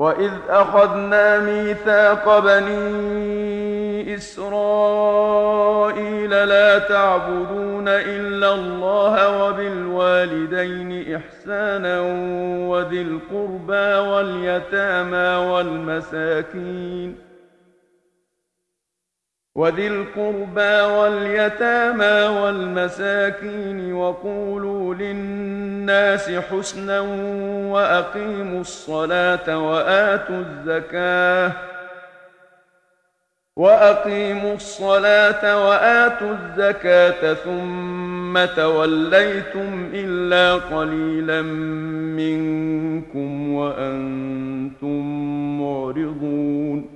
وإذ أخذنا ميثاق بني إسرائيل لا تعبدون إلا الله وبالوالدين إحسانا وذي القربى واليتامى والمساكين وقولوا للناس حسنا وأقيموا الصلاة وآتوا الزكاة ثم توليتم إلا قليلا منكم وأنتم معرضون